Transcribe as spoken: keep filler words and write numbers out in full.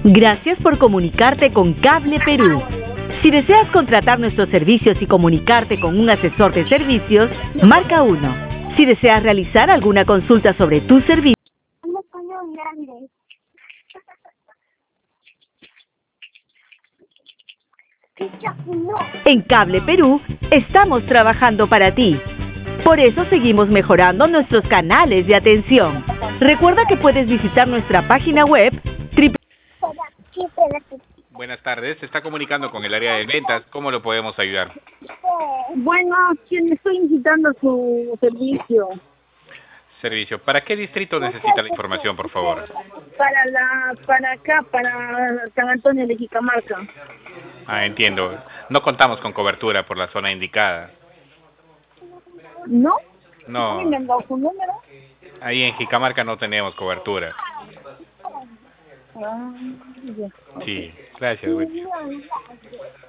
Gracias por comunicarte con Cable Perú. Si deseas contratar nuestros servicios y comunicarte con un asesor de servicios, marca uno. Si deseas realizar alguna consulta sobre tu servicio, en Cable Perú estamos trabajando para ti. Por eso seguimos mejorando nuestros canales de atención. Recuerda que puedes visitar nuestra página web triple. Buenas tardes, se está comunicando con el área de ventas. ¿Cómo lo podemos ayudar? Bueno, quien estoy necesitando su servicio. Servicio. ¿Para qué distrito necesita la información, por favor? Para la, para acá, para San Antonio de Jicamarca. Ah, entiendo. No contamos con cobertura por la zona indicada. ¿No? No. ¿Me han dado su número? Ahí en Jicamarca no tenemos cobertura. Ah, ya. Sí, gracias, güey.